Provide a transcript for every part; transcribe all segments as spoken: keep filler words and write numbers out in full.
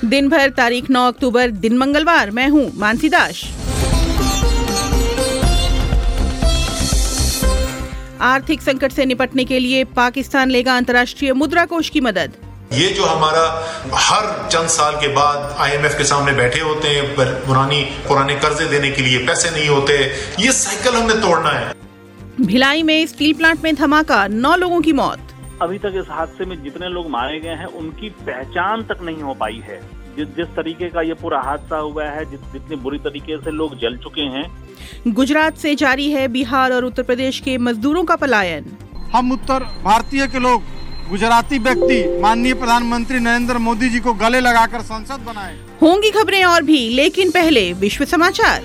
दिन भर तारीख नौ अक्टूबर, दिन मंगलवार। मैं हूं मानसी दास। आर्थिक संकट से निपटने के लिए पाकिस्तान लेगा अंतर्राष्ट्रीय मुद्रा कोष की मदद। ये जो हमारा हर चंद साल के बाद आईएमएफ के सामने बैठे होते हैं, पुरानी पुराने कर्जे देने के लिए पैसे नहीं होते, ये साइकिल हमने तोड़ना है। भिलाई में स्टील प्लांट में धमाका, नौ लोगों की मौत। अभी तक इस हादसे में जितने लोग मारे गए हैं उनकी पहचान तक नहीं हो पाई है। जिस जिस तरीके का ये पूरा हादसा हुआ है, जिस जितनी बुरी तरीके से लोग जल चुके हैं। गुजरात से जारी है बिहार और उत्तर प्रदेश के मजदूरों का पलायन। हम उत्तर भारतीय के लोग गुजराती व्यक्ति माननीय प्रधानमंत्री नरेंद्र मोदी जी को गले लगाकर संसद बनाए। होंगी खबरें और भी, लेकिन पहले विश्व समाचार।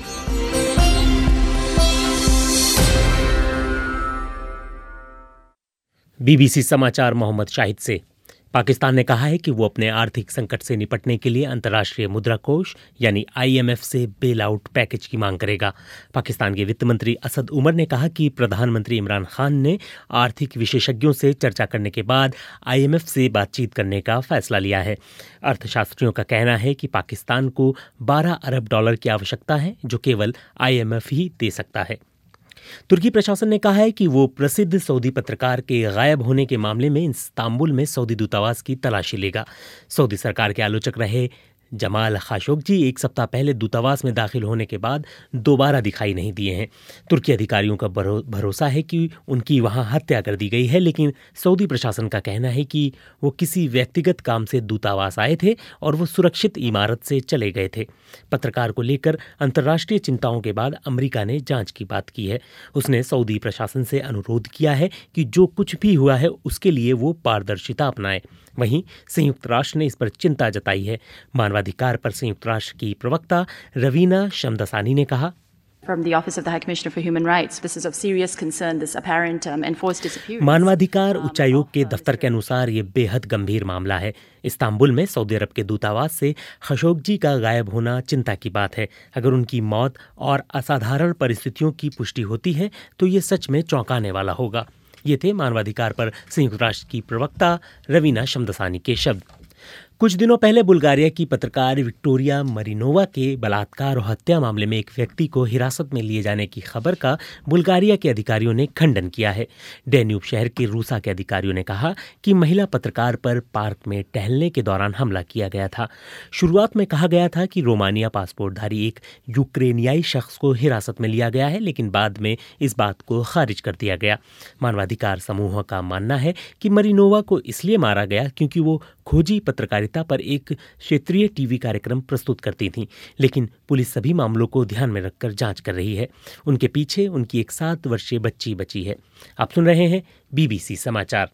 बीबीसी समाचार मोहम्मद शाहिद से। पाकिस्तान ने कहा है कि वो अपने आर्थिक संकट से निपटने के लिए अंतर्राष्ट्रीय मुद्रा कोष यानी आईएमएफ से बेल आउट पैकेज की मांग करेगा। पाकिस्तान के वित्त मंत्री असद उमर ने कहा कि प्रधानमंत्री इमरान खान ने आर्थिक विशेषज्ञों से चर्चा करने के बाद आईएमएफ से बातचीत करने का फैसला लिया है। अर्थशास्त्रियों का कहना है कि पाकिस्तान को बारह अरब डॉलर की आवश्यकता है, जो केवल आईएमएफ ही दे सकता है। तुर्की प्रशासन ने कहा है कि वो प्रसिद्ध सऊदी पत्रकार के गायब होने के मामले में इस्तांबुल में सऊदी दूतावास की तलाशी लेगा। सऊदी सरकार के आलोचक रहे जमाल खाशोगी एक सप्ताह पहले दूतावास में दाखिल होने के बाद दोबारा दिखाई नहीं दिए हैं। तुर्की अधिकारियों का भरोसा है कि उनकी वहां हत्या कर दी गई है, लेकिन सऊदी प्रशासन का कहना है कि वो किसी व्यक्तिगत काम से दूतावास आए थे और वो सुरक्षित इमारत से चले गए थे। पत्रकार को लेकर अंतर्राष्ट्रीय चिंताओं के बाद अमेरिका ने जांच की बात की है। उसने सऊदी प्रशासन से अनुरोध किया है कि जो कुछ भी हुआ है उसके लिए वो पारदर्शिता अपनाए। वहीं संयुक्त राष्ट्र ने इस पर चिंता जताई है। मानवाधिकार पर संयुक्त राष्ट्र की प्रवक्ता रवीना शमदसानी ने कहा, From the Office of the High Commissioner for Human Rights, this is of serious concern, this apparent um, enforced disappearance. मानवाधिकार उच्चायोग के दफ्तर के अनुसार ये बेहद गंभीर मामला है। इस्तांबुल में सऊदी अरब के दूतावास से खशोगी का गायब होना चिंता की बात है। अगर उनकी मौत और असाधारण परिस्थितियों की पुष्टि होती है तो ये सच में चौंकाने वाला होगा। ये थे मानवाधिकार पर संयुक्त राष्ट्र की प्रवक्ता रवीना शमदसानी के शब्द। कुछ दिनों पहले बुल्गारिया की पत्रकार विक्टोरिया मरिनोवा के बलात्कार और हत्या मामले में एक व्यक्ति को हिरासत में लिए जाने की खबर का बुल्गारिया के अधिकारियों ने खंडन किया है। डेन्यूब शहर के रूसा के अधिकारियों ने कहा कि महिला पत्रकार पर पार्क में टहलने के दौरान हमला किया गया था। शुरुआत में कहा गया था कि रोमानिया पासपोर्टधारी एक यूक्रेनियाई शख्स को हिरासत में लिया गया है, लेकिन बाद में इस बात को खारिज कर दिया गया। मानवाधिकार समूहों का मानना है कि मरिनोवा को इसलिए मारा गया क्योंकि वो खोजी पत्रकारिता पर एक क्षेत्रीय टीवी कार्यक्रम प्रस्तुत करती थीं, लेकिन पुलिस सभी मामलों को ध्यान में रखकर जांच कर रही है। उनके पीछे उनकी एक सात वर्षीय बच्ची बची है। आप सुन रहे हैं बीबीसी समाचार।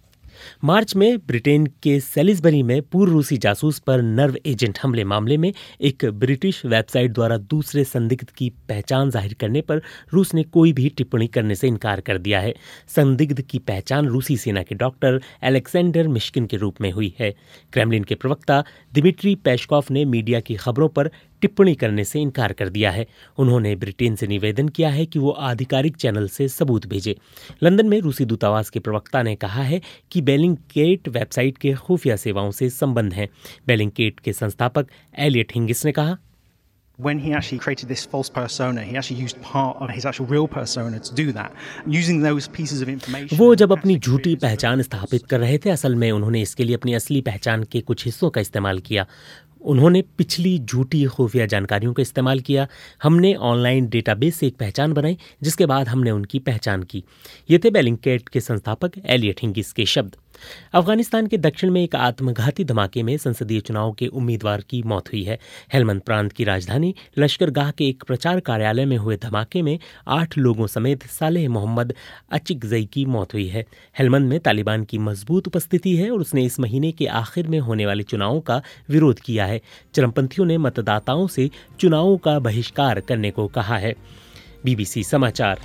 मार्च में ब्रिटेन के सेलिसबरी में पूर्व रूसी जासूस पर नर्व एजेंट हमले मामले में एक ब्रिटिश वेबसाइट द्वारा दूसरे संदिग्ध की पहचान जाहिर करने पर रूस ने कोई भी टिप्पणी करने से इनकार कर दिया है। संदिग्ध की पहचान रूसी सेना के डॉक्टर अलेक्जेंडर मिश्किन के रूप में हुई है। क्रेमलिन के प्रवक्ता दिमित्री पेस्कोव ने मीडिया की खबरों पर टिप्पणी करने से इनकार कर दिया है। उन्होंने ब्रिटेन से निवेदन किया है कि वो आधिकारिक चैनल से सबूत भेजे। लंदन में रूसी दूतावास के प्रवक्ता ने कहा है कि बेलिंगकेट वेबसाइट के खुफिया सेवाओं से संबंध हैं। बेलिंगकेट के संस्थापक एलियट हिंगिस ने कहा, When he actually created this false persona, he actually used part of his actual real persona to do that, using those pieces of information. वो जब अपनी झूठी पहचान स्थापित कर रहे थे, असल में उन्होंने इसके लिए अपनी असली पहचान के कुछ हिस्सों का इस्तेमाल किया। उन्होंने पिछली झूठी खुफिया जानकारियों का इस्तेमाल किया। हमने ऑनलाइन डेटाबेस से एक पहचान बनाई, जिसके बाद हमने उनकी पहचान की। ये थे बेलिंगकेट के संस्थापक एलियट हिंगिस के शब्द। अफगानिस्तान के दक्षिण में एक आत्मघाती धमाके में संसदीय चुनाव के उम्मीदवार की मौत हुई है। हेलमंद प्रांत की राजधानी लश्करगाह के एक प्रचार कार्यालय में हुए धमाके में आठ लोगों समेत सालेह मोहम्मद अचिकजई की मौत हुई है। हेलमंद में तालिबान की मजबूत उपस्थिति है और उसने इस महीने के आखिर में होने वाले चुनावों का विरोध किया है। चरमपंथियों ने मतदाताओं से चुनावों का बहिष्कार करने को कहा है। बीबीसी समाचार।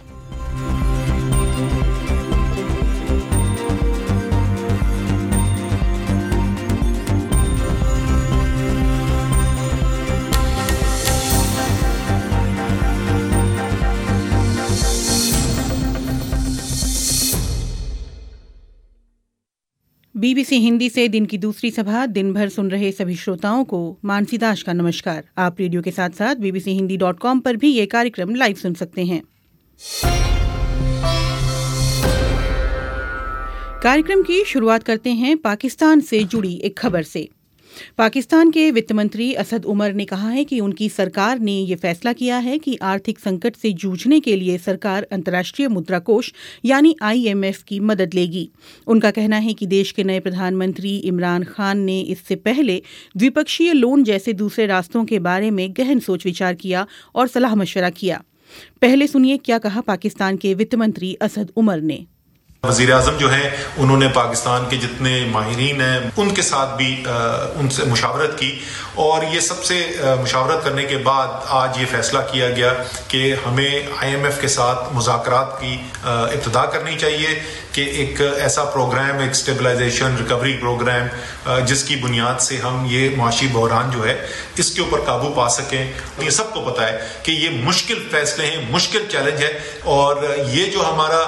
बीबीसी हिंदी से दिन की दूसरी सभा दिन भर सुन रहे सभी श्रोताओं को मानसी दास का नमस्कार। आप रेडियो के साथ साथ बीबीसी हिंदी डॉट कॉम पर भी ये कार्यक्रम लाइव सुन सकते हैं। कार्यक्रम की शुरुआत करते हैं पाकिस्तान से जुड़ी एक खबर से। पाकिस्तान के वित्त मंत्री असद उमर ने कहा है कि उनकी सरकार ने ये फैसला किया है कि आर्थिक संकट से जूझने के लिए सरकार अंतर्राष्ट्रीय मुद्रा कोष यानी आई एम एफ की मदद लेगी। उनका कहना है कि देश के नए प्रधानमंत्री इमरान खान ने इससे पहले द्विपक्षीय लोन जैसे दूसरे रास्तों के बारे में गहन सोच विचार किया और सलाह मशवरा किया। पहले सुनिए क्या कहा पाकिस्तान के वित्त मंत्री असद उमर ने। वज़ीर आज़म जो है उन्होंने पाकिस्तान के जितने माहिरीन हैं उनके साथ भी आ, उनसे मुशावरत की और ये सबसे मुशावरत करने के बाद आज ये फैसला किया गया कि हमें आई एम एफ के साथ मुज़ाकरात की इब्तिदा करनी चाहिए कि एक ऐसा प्रोग्राम, एक स्टेबलाइजेशन रिकवरी प्रोग्राम जिसकी बुनियाद से हम ये मुआशी बहरान जो है इसके ऊपर काबू पा सकें। ये सबको पता है कि ये मुश्किल फैसले हैं, मुश्किल चैलेंज है और ये जो हमारा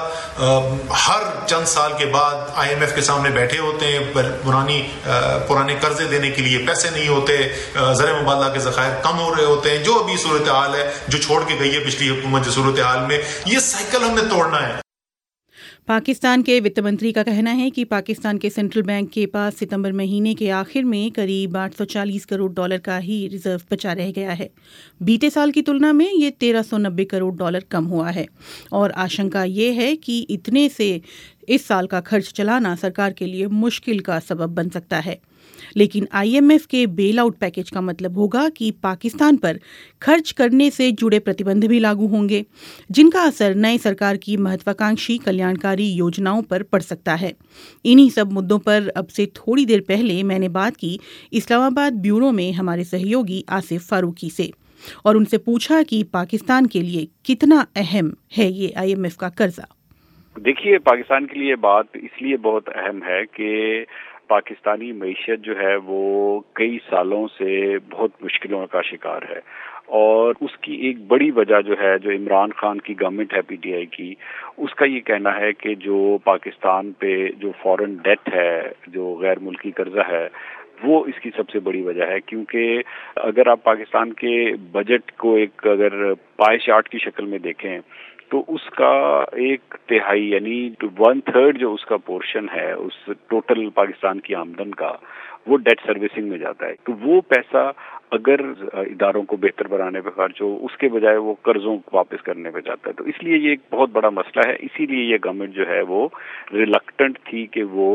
हर चंद साल के बाद आई एम एफ के सामने बैठे होते हैं, पुरानी पुराने कर्जे देने के लिए पैसे नहीं होते, ज़र मुबादला के ज़खायर कम हो रहे होते हैं, जो अभी सूरत हाल है जो छोड़ के गई है पिछली हुकूमत, जो सूरत हाल में ये साइकिल हमने तोड़ना है। पाकिस्तान के वित्त मंत्री का कहना है कि पाकिस्तान के सेंट्रल बैंक के पास सितंबर महीने के आखिर में करीब आठ सौ चालीस करोड़ डॉलर का ही रिजर्व बचा रह गया है। बीते साल की तुलना में ये तेरह सौ नब्बे करोड़ डॉलर कम हुआ है और आशंका ये है कि इतने से इस साल का खर्च चलाना सरकार के लिए मुश्किल का सबब बन सकता है। लेकिन आई एम एफ के बेल आउट पैकेज का मतलब होगा कि पाकिस्तान पर खर्च करने से जुड़े प्रतिबंध भी लागू होंगे, जिनका असर नई सरकार की महत्वाकांक्षी कल्याणकारी योजनाओं पर पड़ सकता है। इन्हीं सब मुद्दों पर अब से थोड़ी देर पहले मैंने बात की इस्लामाबाद ब्यूरो में हमारे सहयोगी आसिफ फारूकी से और उनसे पूछा कि पाकिस्तान के लिए कितना अहम है ये आई एम एफ का कर्जा। देखिए, पाकिस्तान के लिए बात इसलिए बहुत अहम है कि पाकिस्तानी मईशत जो है वो कई सालों से बहुत मुश्किलों का शिकार है और उसकी एक बड़ी वजह जो है, जो इमरान खान की गवर्नमेंट है पी टी आई की, उसका ये कहना है कि जो पाकिस्तान पे जो फॉरेन डेट है, जो गैर मुल्की कर्जा है, वो इसकी सबसे बड़ी वजह है। क्योंकि अगर आप पाकिस्तान के बजट को एक अगर पाई चार्ट की शक्ल में देखें तो उसका एक तिहाई यानी वन थर्ड जो उसका पोर्शन है उस टोटल पाकिस्तान की आमदन का, वो डेट सर्विसिंग में जाता है। तो वो पैसा अगर इदारों को बेहतर बनाने पे खर्च हो, उसके बजाय वो कर्जों को वापस करने पे जाता है। तो इसलिए ये एक बहुत बड़ा मसला है। इसीलिए ये गवर्नमेंट जो है वो रिलक्टेंट थी कि वो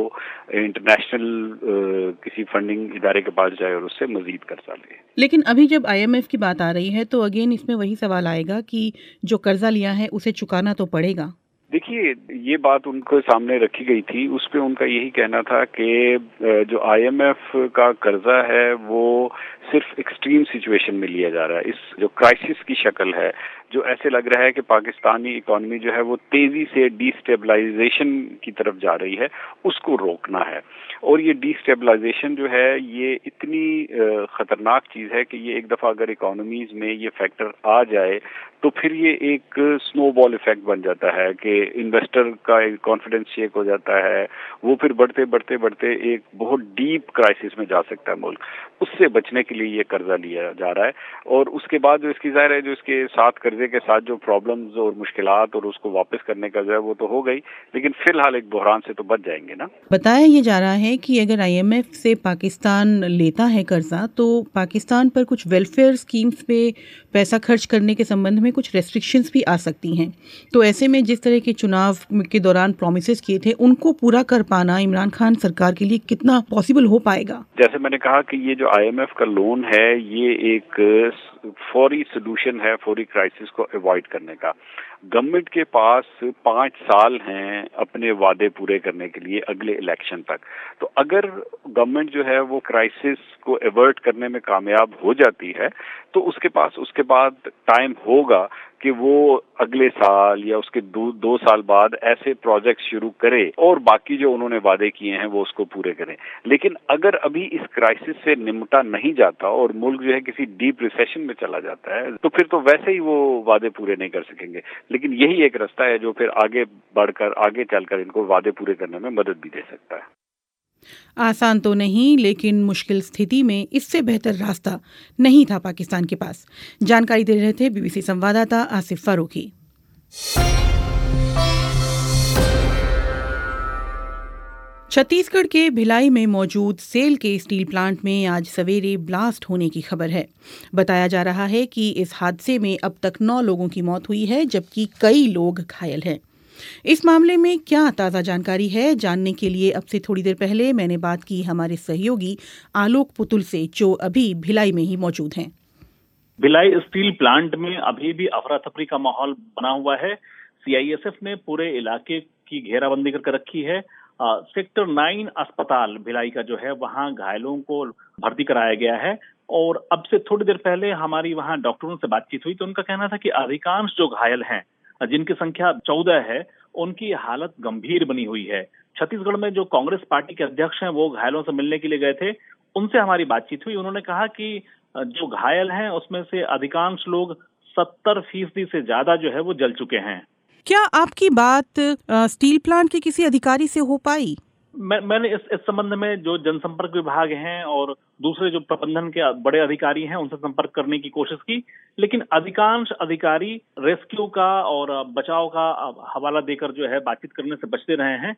इंटरनेशनल किसी फंडिंग इदारे के पास जाए और उससे मजीद कर्जा ले। लेकिन अभी जब आई एम एफ की बात आ रही है तो अगेन इसमें वही सवाल आएगा कि जो कर्जा लिया है उसे चुकाना तो पड़ेगा। देखिए, ये बात उनको सामने रखी गई थी, उस पे उनका यही कहना था कि जो आई एम एफ का कर्जा है वो सिर्फ एक्सट्रीम सिचुएशन में लिया जा रहा है। इस जो क्राइसिस की शक्ल है, जो ऐसे लग रहा है कि पाकिस्तानी इकॉनमी जो है वो तेजी से डिस्टेबलाइजेशन की तरफ जा रही है, उसको रोकना है। और ये डिस्टेबलाइजेशन जो है ये इतनी खतरनाक चीज है कि ये एक दफा अगर इकोनॉमीज में ये फैक्टर आ जाए तो फिर ये एक स्नोबॉल इफेक्ट बन जाता है कि इन्वेस्टर का कॉन्फिडेंस शेक हो जाता है, वो फिर बढ़ते बढ़ते बढ़ते एक बहुत डीप क्राइसिस में जा सकता है मुल्क। उससे बचने के लिए ये कर्जा लिया जा रहा है और उसके बाद जो इसकी ज़ाहिर है जो इसके साथ कर्जे के साथ जो प्रॉब्लम्स और मुश्किलात और उसको वापस करने का जो है वो तो हो गई, लेकिन फिलहाल एक बहरान से तो बच जाएंगे ना। बताया ये जा रहा है कि अगर आई एम एफ से पाकिस्तान लेता है कर्जा तो पाकिस्तान पर कुछ वेलफेयर स्कीम्स पे पैसा खर्च करने के संबंध में कुछ रेस्ट्रिक्शंस भी आ सकती हैं। तो ऐसे में जिस तरह के चुनाव के दौरान प्रॉमिसेस किए थे उनको पूरा कर पाना इमरान खान सरकार के लिए कितना पॉसिबल हो पाएगा? जैसे मैंने कहा कि ये जो आई एम एफ का लोन है ये एक फौरी सोल्यूशन है फौरी क्राइसिस को अवॉइड करने का। गवर्नमेंट के पास पाँच साल हैं अपने वादे पूरे करने के लिए अगले इलेक्शन तक। तो अगर गवर्नमेंट जो है वो क्राइसिस को अवर्ट करने में कामयाब हो जाती है तो उसके पास उसके बाद टाइम होगा कि वो अगले साल या उसके दो, दो साल बाद ऐसे प्रोजेक्ट शुरू करे और बाकी जो उन्होंने वादे किए हैं वो उसको पूरे करें। लेकिन अगर अभी इस क्राइसिस से निपटा नहीं जाता और मुल्क जो है किसी डीप रिसेशन में चला जाता है तो फिर तो वैसे ही वो वादे पूरे नहीं कर सकेंगे। लेकिन यही एक रास्ता है जो फिर आगे बढ़कर आगे चलकर इनको वादे पूरे करने में मदद भी दे सकता है। आसान तो नहीं, लेकिन मुश्किल स्थिति में इससे बेहतर रास्ता नहीं था पाकिस्तान के पास। जानकारी दे रहे थे बीबीसी संवाददाता आसिफ फारूकी। छत्तीसगढ़ के भिलाई में मौजूद सेल के स्टील प्लांट में आज सवेरे ब्लास्ट होने की खबर है। बताया जा रहा है कि इस हादसे में अब तक नौ लोगों की मौत हुई है, जबकि कई लोग घायल हैं। इस मामले में क्या ताज़ा जानकारी है, जानने के लिए अब से थोड़ी देर पहले मैंने बात की हमारे सहयोगी आलोक पुतुल से, जो अभी भिलाई में ही मौजूद हैं। भिलाई स्टील प्लांट में अभी भी अफरा तफरी का माहौल बना हुआ है। सीआईएसएफ ने पूरे इलाके की घेराबंदी करके रखी है। आ, सेक्टर नाइन अस्पताल भिलाई का जो है वहां घायलों को भर्ती कराया गया है। और अब से थोड़ी देर पहले हमारी वहां डॉक्टरों से बातचीत हुई तो उनका कहना था कि अधिकांश जो घायल हैं, जिनकी संख्या चौदह है, उनकी हालत गंभीर बनी हुई है। छत्तीसगढ़ में जो कांग्रेस पार्टी के अध्यक्ष हैं वो घायलों से मिलने के लिए गए थे, उनसे हमारी बातचीत हुई। उन्होंने कहा कि जो घायल हैं उसमें से अधिकांश लोग सत्तर फीसदी से ज्यादा जो है वो जल चुके हैं। क्या आपकी बात आ, स्टील प्लांट के किसी अधिकारी से हो पाई? मैं मैंने इस इस संबंध में जो जनसंपर्क विभाग हैं और दूसरे जो प्रबंधन के बड़े अधिकारी हैं उनसे संपर्क करने की कोशिश की, लेकिन अधिकांश अधिकारी रेस्क्यू का और बचाव का हवाला देकर जो है बातचीत करने से बचते रहे हैं।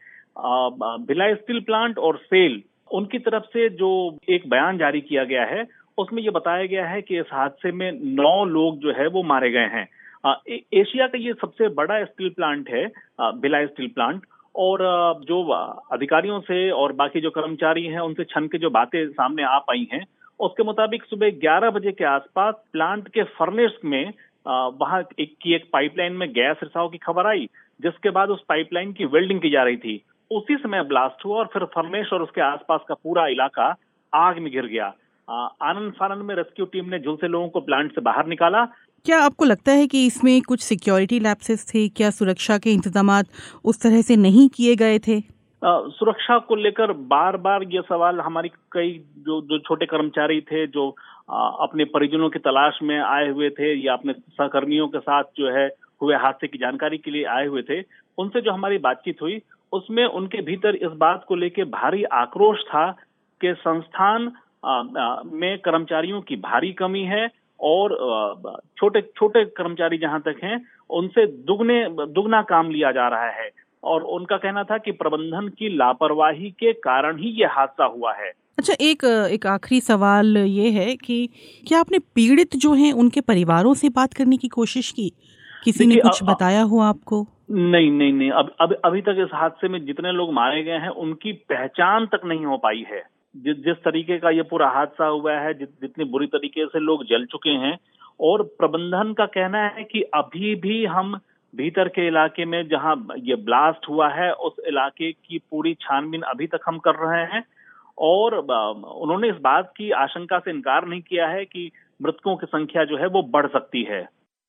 भिलाई स्टील प्लांट और सेल, उनकी तरफ से जो एक बयान जारी किया गया है उसमें ये बताया गया है कि इस हादसे में नौ लोग जो है वो मारे गए हैं। ए, एशिया का ये सबसे बड़ा स्टील प्लांट है भिलाई स्टील प्लांट। और जो अधिकारियों से और बाकी जो कर्मचारी हैं उनसे छन के जो बातें सामने आ पाई हैं, उसके मुताबिक सुबह ग्यारह बजे के आसपास प्लांट के फर्नेस में वहां एक की एक पाइपलाइन में गैस रिसाव की खबर आई, जिसके बाद उस पाइपलाइन की वेल्डिंग की जा रही थी। उसी समय ब्लास्ट हुआ और फिर फर्नेस और उसके आसपास का पूरा इलाका आग में घिर गया। आनंद फानंद में रेस्क्यू टीम ने झुलसे लोगों को प्लांट से बाहर निकाला। क्या आपको लगता है कि इसमें कुछ सिक्योरिटी लैप्सेस थे? क्या सुरक्षा के इंतजामात उस तरह से नहीं किए गए थे? आ, सुरक्षा को लेकर बार बार ये सवाल हमारी कई जो जो छोटे कर्मचारी थे जो आ, अपने परिजनों की तलाश में आए हुए थे या अपने सहकर्मियों के साथ जो है हुए हादसे की जानकारी के लिए आए हुए थे, उनसे जो हमारी बातचीत हुई उसमें उनके भीतर इस बात को लेकर भारी आक्रोश था कि संस्थान आ, आ, में कर्मचारियों की भारी कमी है और छोटे छोटे कर्मचारी जहां तक हैं उनसे दुगने दुगना काम लिया जा रहा है। और उनका कहना था कि प्रबंधन की लापरवाही के कारण ही ये हादसा हुआ है। अच्छा, एक एक आखिरी सवाल ये है कि क्या आपने पीड़ित जो हैं उनके परिवारों से बात करने की कोशिश की? किसी ने कुछ आ, बताया हो आपको? नहीं नहीं नहीं अब अब अभी तक इस हादसे में जितने लोग मारे गए हैं उनकी पहचान तक नहीं हो पाई है। जिस जिस तरीके का ये पूरा हादसा हुआ है, जित, जितनी बुरी तरीके से लोग जल चुके हैं, और प्रबंधन का कहना है कि अभी भी हम भीतर के इलाके में जहां ये ब्लास्ट हुआ है उस इलाके की पूरी छानबीन अभी तक हम कर रहे हैं। और उन्होंने इस बात की आशंका से इनकार नहीं किया है कि मृतकों की संख्या जो है वो बढ़ सकती है।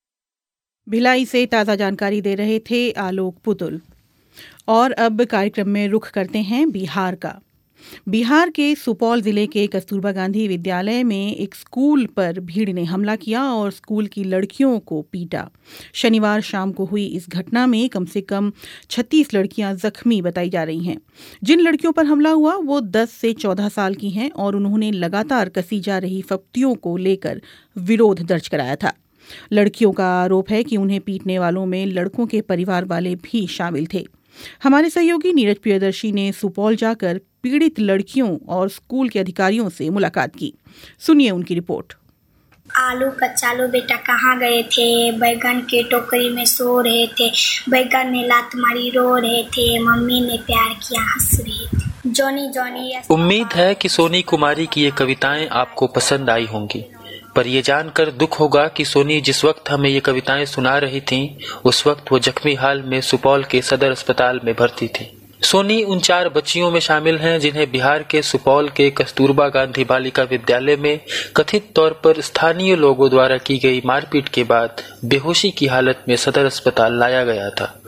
भिलाई से ताज़ा जानकारी दे रहे थे आलोक पुतुल। और अब कार्यक्रम में रुख करते हैं बिहार का। बिहार के सुपौल जिले के कस्तूरबा गांधी विद्यालय में एक स्कूल पर भीड़ ने हमला किया और स्कूल की लड़कियों को पीटा। शनिवार शाम को हुई इस घटना में कम से कम छत्तीस लड़कियां जख्मी बताई जा रही हैं। जिन लड़कियों पर हमला हुआ वो दस से चौदह साल की हैं और उन्होंने लगातार कसी जा रही फप्तियों को लेकर विरोध दर्ज कराया था। लड़कियों का आरोप है कि उन्हें पीटने वालों में लड़कों के परिवार वाले भी शामिल थे। हमारे सहयोगी नीरज प्रियदर्शी ने सुपौल जाकर पीड़ित लड़कियों और स्कूल के अधिकारियों से मुलाकात की। सुनिए उनकी रिपोर्ट। आलू कच्चालू बेटा कहाँ गए थे? बैगन के टोकरी में सो रहे थे, बैगन ने लात मारी रो रहे थे, मम्मी ने प्यार किया हंस रहे थे। Johnny Johnny. उम्मीद है कि सोनी कुमारी की ये कविताएं आपको पसंद आई होंगी, पर ये जानकर दुख होगा कि सोनी जिस वक्त हमें ये कविताएं सुना रही थीं, उस वक्त वो जख्मी हाल में सुपौल के सदर अस्पताल में भर्ती थी। सोनी उन चार बच्चियों में शामिल हैं जिन्हें बिहार के सुपौल के कस्तूरबा गांधी बालिका विद्यालय में कथित तौर पर स्थानीय लोगों द्वारा की गई मारपीट के बाद बेहोशी की हालत में सदर अस्पताल लाया गया था।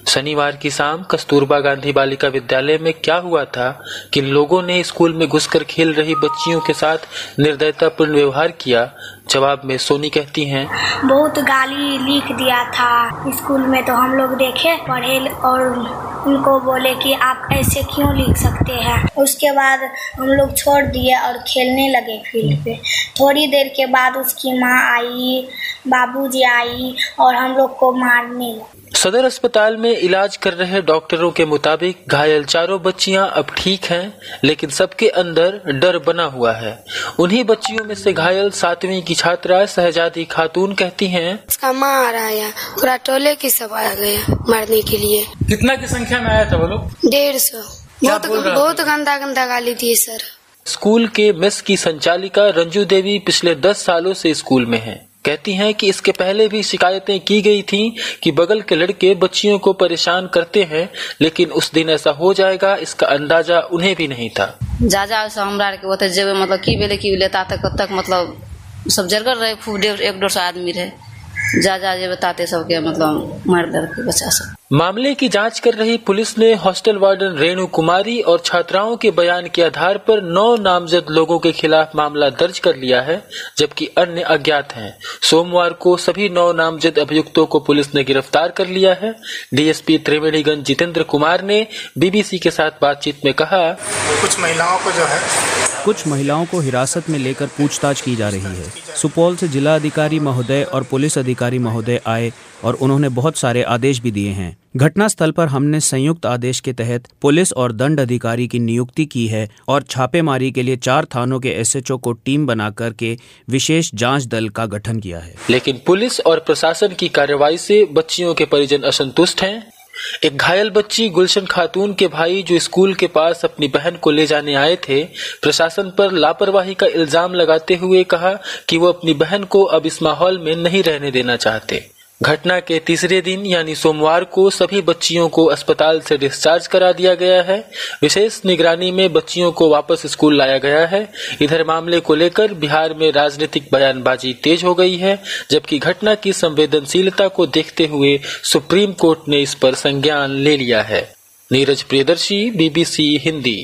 शनिवार की शाम कस्तूरबा गांधी बालिका विद्यालय में क्या हुआ था कि लोगों ने स्कूल में घुसकर खेल रही बच्चियों के साथ निर्दयतापूर्ण व्यवहार किया, जवाब में सोनी कहती हैं, बहुत गाली लिख दिया था स्कूल में, तो हम लोग देखे पढ़े और उनको बोले कि आप ऐसे क्यों लिख सकते हैं। उसके बाद हम लोग छोड़ दिए और खेलने लगे फील्ड पे। थोड़ी देर के बाद उसकी माँ आई, बाबूजी आई और हम लोग को मारने लगे। सदर अस्पताल में इलाज कर रहे डॉक्टरों के मुताबिक घायल चारों बच्चियां अब ठीक हैं, लेकिन सबके अंदर डर बना हुआ है। उन्हीं बच्चियों में से घायल सातवीं की छात्रा शहजादी खातून कहती हैं, उसका माँ आ रहा है, पूरा टोले की सब आ गया मारने के लिए। कितना की संख्या में आया था वो लोग? डेढ़ सौ। बहुत बहुत गंदा गंदा गाली दिए सर। स्कूल के मेस की संचालिका रंजू देवी पिछले दस सालों से स्कूल में हैं। कहती हैं कि इसके पहले भी शिकायतें की गई थीं कि बगल के लड़के बच्चियों को परेशान करते हैं, लेकिन उस दिन ऐसा हो जाएगा इसका अंदाजा उन्हें भी नहीं था। जा जा हमरा के ओते जेबे मतलब की बेले की लेता तक तक मतलब सब जरगर रहे, खूब डेढ़ एक डेढ़ सौ आदमी रहे, जा जा जे बताते सबके मतलब मार दर के बच्चा सब। मामले की जांच कर रही पुलिस ने हॉस्टल वार्डन रेणु कुमारी और छात्राओं के बयान के आधार पर नौ नामजद लोगों के खिलाफ मामला दर्ज कर लिया है, जबकि अन्य अज्ञात हैं। सोमवार को सभी नौ नामजद अभियुक्तों को पुलिस ने गिरफ्तार कर लिया है। डीएसपी त्रिवेणीगंज जितेंद्र कुमार ने बीबीसी के साथ बातचीत में कहा, कुछ महिलाओं को जो है कुछ महिलाओं को हिरासत में लेकर पूछताछ की जा रही है। सुपौल से जिला अधिकारी महोदय और पुलिस अधिकारी महोदय आए और उन्होंने बहुत सारे आदेश भी दिए हैं। घटनास्थल पर हमने संयुक्त आदेश के तहत पुलिस और दंड अधिकारी की नियुक्ति की है और छापेमारी के लिए चार थानों के एसएचओ को टीम बनाकर के विशेष जांच दल का गठन किया है। लेकिन पुलिस और प्रशासन की कार्रवाई से बच्चियों के परिजन असंतुष्ट हैं। एक घायल बच्ची गुलशन खातून के भाई जो स्कूल के पास अपनी बहन को ले जाने आए थे, प्रशासन पर लापरवाही का इल्जाम लगाते हुए कहा कि वो अपनी बहन को अब इस माहौल में नहीं रहने देना चाहते। घटना के तीसरे दिन यानी सोमवार को सभी बच्चियों को अस्पताल से डिस्चार्ज करा दिया गया है। विशेष निगरानी में बच्चियों को वापस स्कूल लाया गया है। इधर मामले को लेकर बिहार में राजनीतिक बयानबाजी तेज हो गई है, जबकि घटना की संवेदनशीलता को देखते हुए सुप्रीम कोर्ट ने इस पर संज्ञान ले लिया है। नीरज प्रियदर्शी, बीबीसी हिंदी।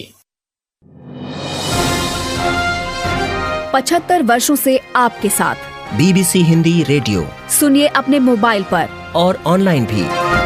पचहत्तर वर्षों से आपके साथ बीबीसी हिंदी रेडियो सुनिए अपने मोबाइल पर और ऑनलाइन भी।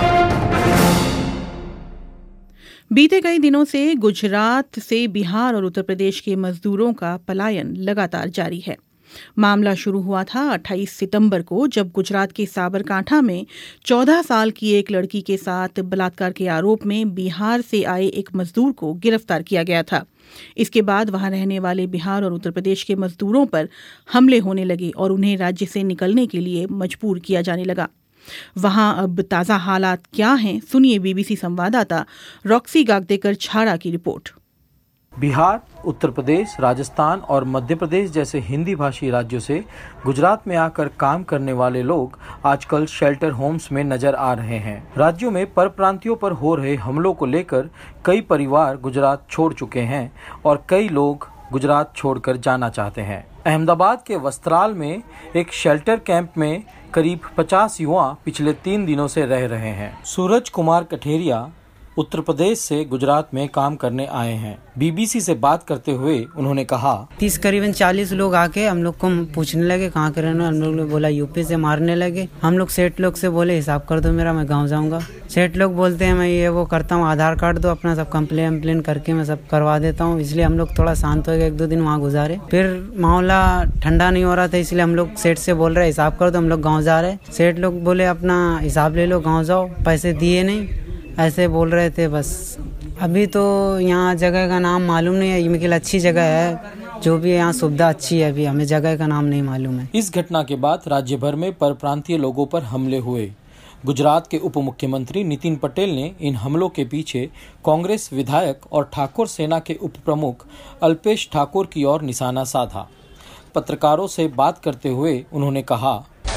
बीते कई दिनों से गुजरात से बिहार और उत्तर प्रदेश के मजदूरों का पलायन लगातार जारी है। मामला शुरू हुआ था अट्ठाईस सितंबर को, जब गुजरात के साबरकांठा में चौदह साल की एक लड़की के साथ बलात्कार के आरोप में बिहार से आए एक मजदूर को गिरफ्तार किया गया था। इसके बाद वहां रहने वाले बिहार और उत्तर प्रदेश के मजदूरों पर हमले होने लगे और उन्हें राज्य से निकलने के लिए मजबूर किया जाने लगा। वहां अब ताज़ा हालात क्या हैं, सुनिए बीबीसी संवाददाता रॉक्सी गागदेकर छाड़ा की रिपोर्ट। बिहार, उत्तर प्रदेश, राजस्थान और मध्य प्रदेश जैसे हिंदी भाषी राज्यों से गुजरात में आकर काम करने वाले लोग आजकल शेल्टर होम्स में नजर आ रहे हैं। राज्यों में परप्रांतियों पर हो रहे हमलों को लेकर कई परिवार गुजरात छोड़ चुके हैं और कई लोग गुजरात छोड़कर जाना चाहते हैं। अहमदाबाद के वस्त्राल में एक शेल्टर कैंप में करीब पचास युवा पिछले तीन दिनों से रह रहे हैं। सूरज कुमार कठेरिया उत्तर प्रदेश से गुजरात में काम करने आए हैं। बीबीसी से बात करते हुए उन्होंने कहा, तीस करीबन चालीस लोग आके हम लोग को पूछने लगे कहाँ के रहने, हम लोग ने बोला यूपी से, मारने लगे। हम लोग सेठ लोग से बोले हिसाब कर दो मेरा, मैं गाँव जाऊंगा। सेठ लोग बोलते हैं मैं ये वो करता हूँ, आधार कार्ड दो अपना, सब कंप्लेन वम्प्लेन करके मैं सब करवा देता हूँ। इसलिए हम लोग थोड़ा शांत हो गए, एक दो दिन वहाँ गुजारे। फिर मामला ठंडा नहीं हो रहा था, इसलिए हम लोग सेठ से बोल रहे हिसाब कर दो, हम लोग गाँव जा रहे। सेठ लोग बोले अपना हिसाब ले लो, गाँव जाओ, पैसे दिए नहीं, ऐसे बोल रहे थे। बस अभी तो यहाँ जगह का नाम मालूम नहीं है, ये अच्छी जगह है, जो भी यहाँ सुविधा अच्छी है, अभी हमें जगह का नाम नहीं मालूम है। इस घटना के बाद राज्य भर में परप्रांतीय लोगों पर हमले हुए। गुजरात के उप मुख्यमंत्री नितिन पटेल ने इन हमलों के पीछे कांग्रेस विधायक और ठाकुर सेना के उप प्रमुख अल्पेश ठाकुर की ओर निशाना साधा। पत्रकारों से बात करते हुए उन्होंने कहा,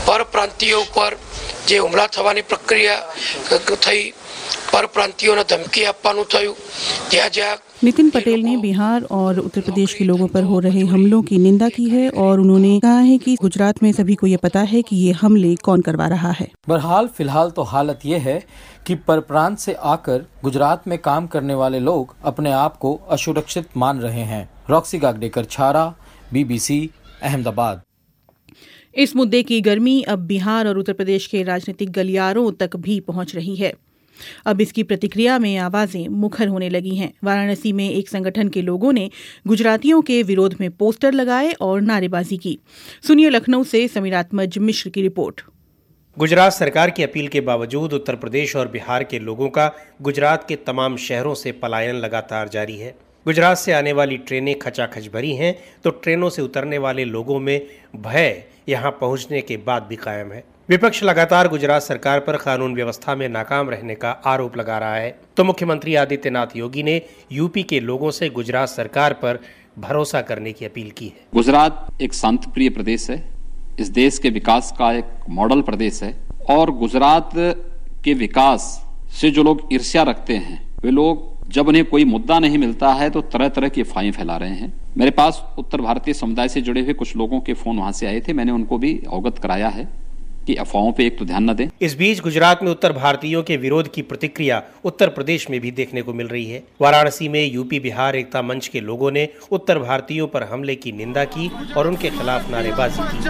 પરપ્રાંતિયો ઉપર જે હુમલા થવાની પ્રક્રિયા થઈ, પરપ્રાંતિયોને ધમકી આપવાનું થયું, જ્યાં જ્યાં नितिन पटेल ने बिहार और उत्तर प्रदेश के लोगों पर हो रहे हमलों की निंदा की है और उन्होंने कहा है कि गुजरात में सभी को ये पता है कि ये हमले कौन करवा रहा है। बहरहाल फिलहाल तो हालत ये है कि परप्रांत से आकर गुजरात में काम करने वाले लोग अपने आप को असुरक्षित मान रहे हैं। रॉक्सी गागडेकर छारा, बीबीसी, अहमदाबाद। इस मुद्दे की गर्मी अब बिहार और उत्तर प्रदेश के राजनीतिक गलियारों तक भी पहुंच रही है। अब इसकी प्रतिक्रिया में आवाजें मुखर होने लगी हैं। वाराणसी में एक संगठन के लोगों ने गुजरातियों के विरोध में पोस्टर लगाए और नारेबाजी की। सुनिए लखनऊ से समीरात्मज मिश्र की रिपोर्ट। गुजरात सरकार की अपील के बावजूद उत्तर प्रदेश और बिहार के लोगों का गुजरात के तमाम शहरों से पलायन लगातार जारी है। गुजरात से आने वाली ट्रेनें खचाखच भरी हैं तो ट्रेनों से उतरने वाले लोगों में भय यहां पहुंचने के बाद भी कायम है। विपक्ष लगातार गुजरात सरकार पर कानून व्यवस्था में नाकाम रहने का आरोप लगा रहा है, तो मुख्यमंत्री आदित्यनाथ योगी ने यूपी के लोगों से गुजरात सरकार पर भरोसा करने की अपील की है। गुजरात एक शांति प्रिय प्रदेश है, इस देश के विकास का एक मॉडल प्रदेश है और गुजरात के विकास से जो लोग ईर्ष्या रखते हैं वे लोग जब उन्हें कोई मुद्दा नहीं मिलता है तो तरह तरह की अफवाहें फैला रहे हैं। मेरे पास उत्तर भारतीय समुदाय से जुड़े हुए कुछ लोगों के फोन वहां से आए थे, मैंने उनको भी अवगत कराया है कि अफवाहों पे एक तो ध्यान न दें। इस बीच गुजरात में उत्तर भारतीयों के विरोध की प्रतिक्रिया उत्तर प्रदेश में भी देखने को मिल रही है। वाराणसी में यूपी बिहार एकता मंच के लोगों ने उत्तर भारतीयों पर हमले की निंदा की और उनके खिलाफ नारेबाजी की।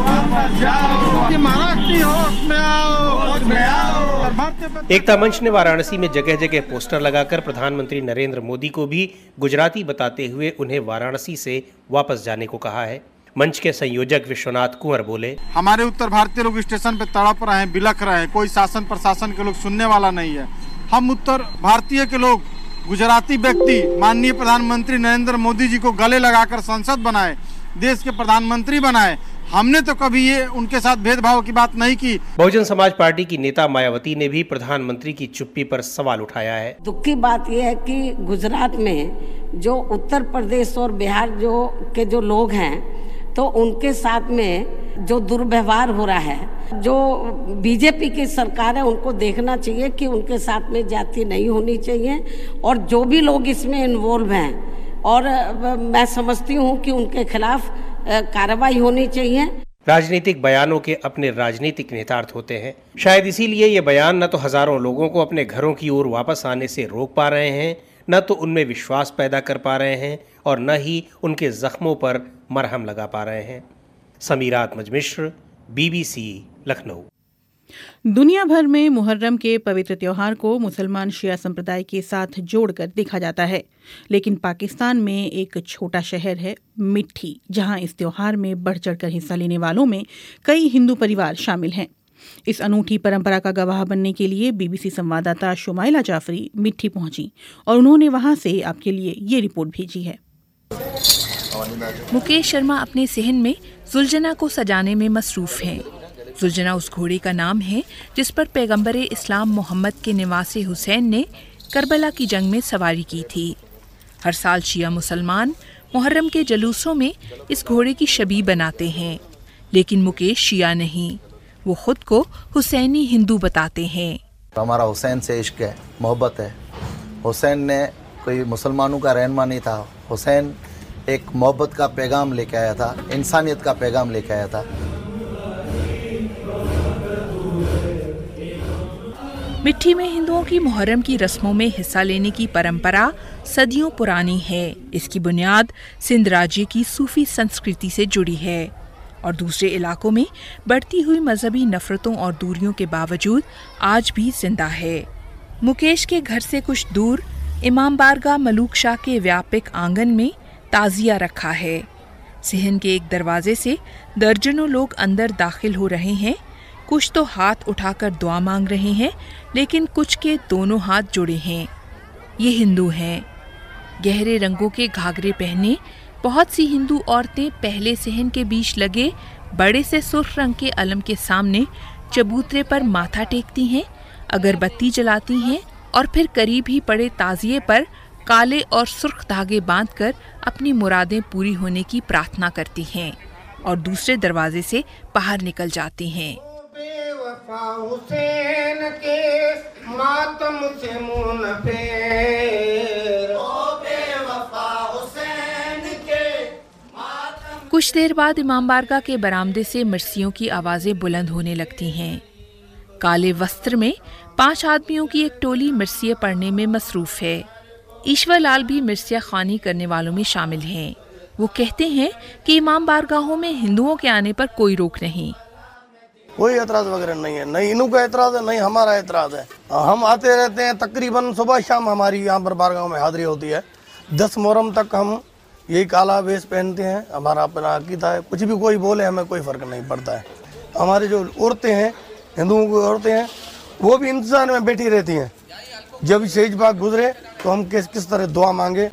एकता मंच ने वाराणसी में जगह जगह पोस्टर लगाकर प्रधानमंत्री नरेंद्र मोदी को भी गुजराती बताते हुए उन्हें वाराणसी से वापस जाने को कहा है। मंच के संयोजक विश्वनाथ कुंवर बोले, हमारे उत्तर भारतीय लोग स्टेशन पे तड़प रहे हैं, बिलख रहे हैं, कोई शासन प्रशासन के लोग सुनने वाला नहीं है। हम उत्तर भारतीय के लोग गुजराती व्यक्ति माननीय प्रधानमंत्री नरेंद्र मोदी जी को गले लगाकर संसद बनाए, देश के प्रधानमंत्री बनाए। हमने तो कभी ये उनके साथ भेदभाव की बात नहीं की। बहुजन समाज पार्टी की नेता मायावती ने भी प्रधानमंत्री की चुप्पी पर सवाल उठाया है। दुख की बात यह है कि गुजरात में जो उत्तर प्रदेश और बिहार जो के जो लोग हैं तो उनके साथ में जो दुर्व्यवहार हो रहा है, जो बीजेपी की सरकार है उनको देखना चाहिए कि उनके साथ में जाति नहीं होनी चाहिए और जो भी लोग इसमें इन्वॉल्व हैं और मैं समझती हूँ कि उनके खिलाफ कार्रवाई होनी चाहिए। राजनीतिक बयानों के अपने राजनीतिक नेतार्थ होते हैं, शायद इसीलिए ये बयान न तो हजारों लोगों को अपने घरों की ओर वापस आने से रोक पा रहे हैं, न तो उनमें विश्वास पैदा कर पा रहे हैं और न ही उनके जख्मों पर मरहम लगा पा रहे हैं। समीरात्मज मिश्र, बीबीसी, लखनऊ। दुनिया भर में मुहर्रम के पवित्र त्योहार को मुसलमान शिया संप्रदाय के साथ जोड़कर देखा जाता है, लेकिन पाकिस्तान में एक छोटा शहर है मिट्ठी, जहां इस त्योहार में बढ़ चढ़कर हिस्सा लेने वालों में कई हिंदू परिवार शामिल हैं। इस अनूठी परंपरा का गवाह बनने के लिए बीबीसी संवाददाता शुमाइला जाफरी मिट्ठी पहुंची और उन्होंने वहां से आपके लिए ये रिपोर्ट भेजी है। मुकेश शर्मा अपने सहन में जुलजना को सजाने में मसरूफ हैं। जुलजना उस घोड़े का नाम है जिस पर पैगंबरे इस्लाम मोहम्मद के निवासी हुसैन ने करबला की जंग में सवारी की थी। हर साल शिया मुसलमान मुहर्रम के जुलूसों में इस घोड़े की शबीह बनाते हैं, लेकिन मुकेश शिया नहीं, वो खुद को हुसैनी हिंदू बताते हैं। हमारा हुसैन से इश्क है, मोहब्बत है। हुसैन ने कोई मुसलमानों का रहनुमा नहीं था, हुसैन एक मोहब्बत का पैगाम लेके आया था, इंसानियत का पैगाम लेके आया था। मिट्ठी में हिंदुओं की मुहर्रम की रस्मों में हिस्सा लेने की परंपरा सदियों पुरानी है। इसकी बुनियाद सिंध राज्य की सूफी संस्कृति से जुड़ी है और दूसरे इलाकों में बढ़ती हुई मजहबी नफरतों और दूरियों के बावजूद आज भी जिंदा है। मुकेश के घर से कुछ दूर इमाम बारगाह मलूक शाह के व्यापक आंगन में ताजिया रखा है। सिहन के एक दरवाजे से दर्जनों लोग अंदर दाखिल हो रहे हैं। कुछ तो हाथ उठाकर दुआ मांग रहे हैं, लेकिन कुछ के दोनों हाथ जुड़े हैं। ये हिंदू हैं। गहरे रंगों के घाघरे पहने बहुत सी हिंदू औरतें पहले सिहन के बीच लगे बड़े से सुर्ख रंग के अलम के सामने चबूतरे पर माथा टेकती हैं, अगरबत्ती जलाती हैं और फिर करीब ही पड़े ताजिए पर काले और सुर्ख धागे बांधकर अपनी मुरादें पूरी होने की प्रार्थना करती हैं। और दूसरे दरवाजे से बाहर निकल जाते हैं। हुसैन के मातम से मुंह न फेर, ओ बेवफा हुसैन के मातम। कुछ देर बाद इमाम बारगाह के बरामदे से मिर्सियों की आवाजें बुलंद होने लगती हैं। काले वस्त्र में पांच आदमियों की एक टोली मिर्सिये पढ़ने में मसरूफ है। ईश्वर लाल भी मिर्सिया खानी करने वालों में शामिल हैं। वो कहते हैं कि इमाम बारगाहों में हिंदुओं के आने पर कोई रोक नहीं। कोई एतराज वगैरह नहीं है, नहीं इन्हों का एतराज है, नहीं हमारा एतराज है। हम आते रहते हैं, तकरीबन सुबह शाम हमारी यहाँ पर बारगाह में हाजिरी होती है। दस मुहर्रम तक हम यही काला वेश पहनते हैं, हमारा अपना अकीदा है। कुछ भी कोई बोले हमें कोई फर्क नहीं पड़ता है। हमारी जो औरतें हैं, हिंदुओं की औरतें हैं, वो भी इंतजार में बैठी रहती हैं। जब शहीद बाग गुजरे तो हम किस किस तरह दुआ मांगे।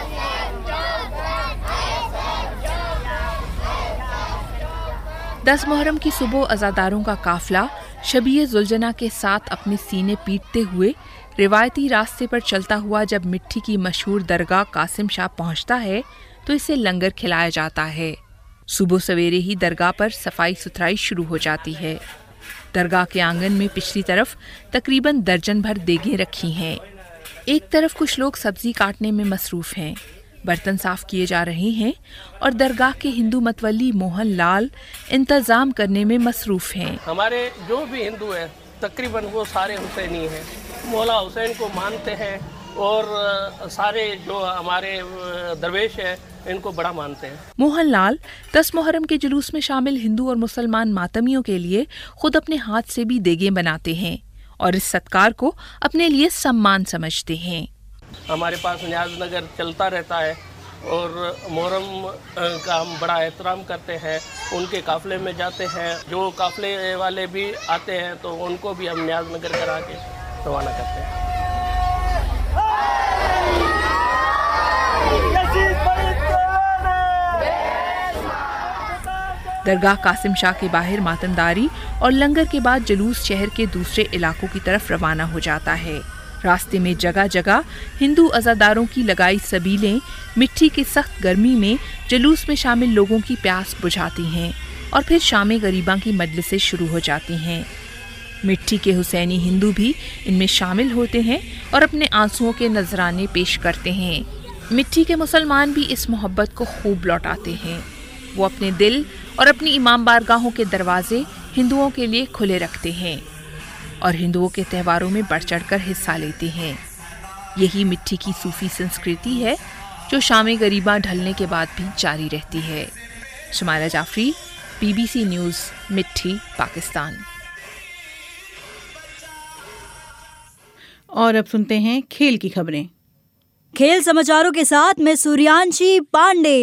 दस मुहर्रम की सुबह अज़ादारों का काफिला शबीए जुलजना के साथ अपने सीने पीटते हुए रिवायती रास्ते पर चलता हुआ जब मिट्टी की मशहूर दरगाह कासिम शाह पहुंचता है तो इसे लंगर खिलाया जाता है। सुबह सवेरे ही दरगाह पर सफाई सुथराई शुरू हो जाती है। दरगाह के आंगन में पिछली तरफ तकरीबन दर्जन भर देगें रखी हैं। एक तरफ कुछ लोग सब्जी काटने में मसरूफ हैं, बर्तन साफ किए जा रहे हैं और दरगाह के हिंदू मतवली मोहन लाल इंतजाम करने में मसरूफ हैं। हमारे जो भी हिंदू हैं तकरीबन वो सारे हुसैनी हैं, मौला हुसैन को मानते हैं और सारे जो हमारे दरवेश हैं इनको बड़ा मानते हैं। मोहन लाल दस मुहर्रम के जुलूस में शामिल हिंदू और मुसलमान मातमियों के लिए खुद अपने हाथ से भी देगें बनाते हैं और इस सत्कार को अपने लिए सम्मान समझते हैं। हमारे पास न्याज नगर चलता रहता है और मुहर्रम का हम बड़ा एहतराम करते हैं। उनके काफिले में जाते हैं, जो काफिले वाले भी आते हैं तो उनको भी हम न्याज नगर करा के रवाना करते हैं। दरगाह कासिम शाह के बाहर मातमदारी और लंगर के बाद जुलूस शहर के दूसरे इलाकों की तरफ रवाना हो जाता है। रास्ते में जगह जगह हिंदू अज़ादारों की लगाई सबीलें मिट्टी की सख्त गर्मी में जुलूस में शामिल लोगों की प्यास बुझाती हैं और फिर शाम गरीबा की मजलिसें शुरू हो जाती हैं। मिट्टी के हुसैनी हिंदू भी इनमें शामिल होते हैं और अपने आंसुओं के नजराने पेश करते हैं। मिट्टी के मुसलमान भी इस मोहब्बत को खूब लौटाते हैं। वो अपने दिल और अपनी इमाम बारगाहों के दरवाजे हिंदुओं के लिए खुले रखते हैं और हिंदुओं के त्योहारों में बढ़ चढ़कर हिस्सा लेते हैं। यही मिट्टी की सूफी संस्कृति है जो शाम गरीबा ढलने के बाद भी जारी रहती है। शुमाइला जाफरी, बीबीसी न्यूज़, मिट्टी, पाकिस्तान। और अब सुनते हैं खेल की खबरें। खेल समाचारों के साथ मैं सूर्यांशी पांडे।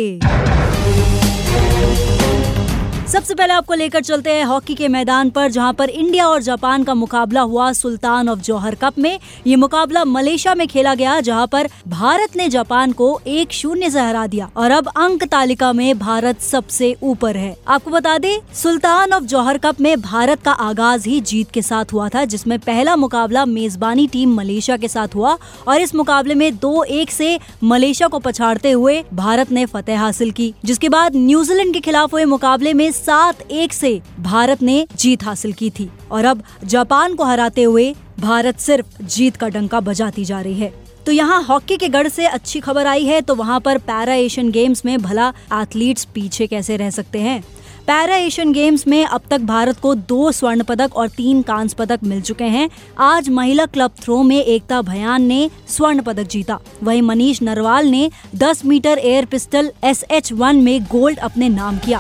सबसे पहले आपको लेकर चलते हैं हॉकी के मैदान पर, जहां पर इंडिया और जापान का मुकाबला हुआ सुल्तान ऑफ जौहर कप में। ये मुकाबला मलेशिया में खेला गया, जहां पर भारत ने जापान को एक शून्य से हरा दिया और अब अंक तालिका में भारत सबसे ऊपर है। आपको बता दें, सुल्तान ऑफ जौहर कप में भारत का आगाज ही जीत के साथ हुआ था, जिसमें पहला मुकाबला मेजबानी टीम मलेशिया के साथ हुआ और इस मुकाबले में दो एक से मलेशिया को पछाड़ते हुए भारत ने फतेह हासिल की। जिसके बाद न्यूजीलैंड के खिलाफ हुए मुकाबले में सात एक से भारत ने जीत हासिल की थी और अब जापान को हराते हुए भारत सिर्फ जीत का डंका बजाती जा रही है। तो यहाँ हॉकी के गढ़ से अच्छी खबर आई है, तो वहाँ पर पैरा एशियन गेम्स में भला एथलीट्स पीछे कैसे रह सकते हैं। पैरा एशियन गेम्स में अब तक भारत को दो स्वर्ण पदक और तीन कांस्य पदक मिल चुके हैं। आज महिला क्लब थ्रो में एकता भयान ने स्वर्ण पदक जीता, वहीं मनीष नरवाल ने दस metre air pistol S H one में गोल्ड अपने नाम किया।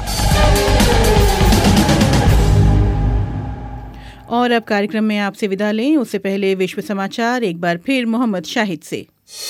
और अब कार्यक्रम में आपसे विदा लें, उससे पहले विश्व समाचार एक बार फिर मोहम्मद शाहिद से।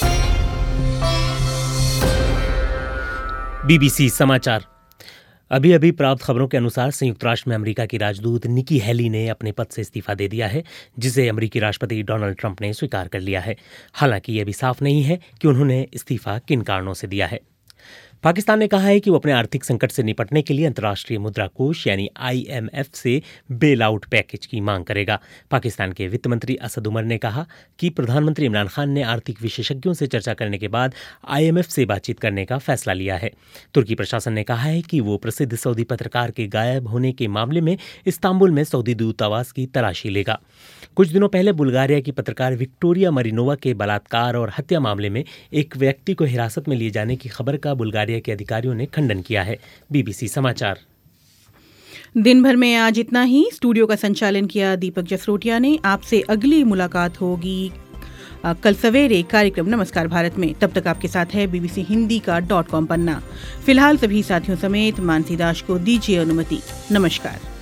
बीबीसी समाचार। अभी अभी प्राप्त खबरों के अनुसार संयुक्त राष्ट्र में अमेरिका की राजदूत निकी हेली ने अपने पद से इस्तीफा दे दिया है, जिसे अमेरिकी राष्ट्रपति डोनाल्ड ट्रंप ने स्वीकार कर लिया है। हालांकि यह भी साफ नहीं है कि उन्होंने इस्तीफा किन कारणों से दिया है। पाकिस्तान ने कहा है कि वो अपने आर्थिक संकट से निपटने के लिए अंतर्राष्ट्रीय मुद्रा कोष यानी आई एम एफ से बेल आउट पैकेज की मांग करेगा। पाकिस्तान के वित्त मंत्री असद उमर ने कहा कि प्रधानमंत्री इमरान खान ने आर्थिक विशेषज्ञों से चर्चा करने के बाद आई एम एफ से बातचीत करने का फैसला लिया है। तुर्की प्रशासन ने कहा है कि वो प्रसिद्ध सऊदी पत्रकार के गायब होने के मामले में इस्तांबुल में सऊदी दूतावास की तलाशी लेगा। कुछ दिनों पहले बुल्गारिया की पत्रकार विक्टोरिया मरिनोवा के बलात्कार और हत्या मामले में एक व्यक्ति को हिरासत में लिए जाने की खबर का बुल्गारिया के अधिकारियों ने खंडन किया है। बीबीसी समाचार। दिन भर में आज इतना ही। स्टूडियो का संचालन किया दीपक जसरोटिया ने। आपसे अगली मुलाकात होगी कल सवेरे कार्यक्रम नमस्कार भारत में। तब तक आपके साथ है बीबीसी हिंदी का डॉट कॉम पन्ना। फिलहाल सभी साथियों समेत मानसी दास को दीजिए अनुमति। नमस्कार।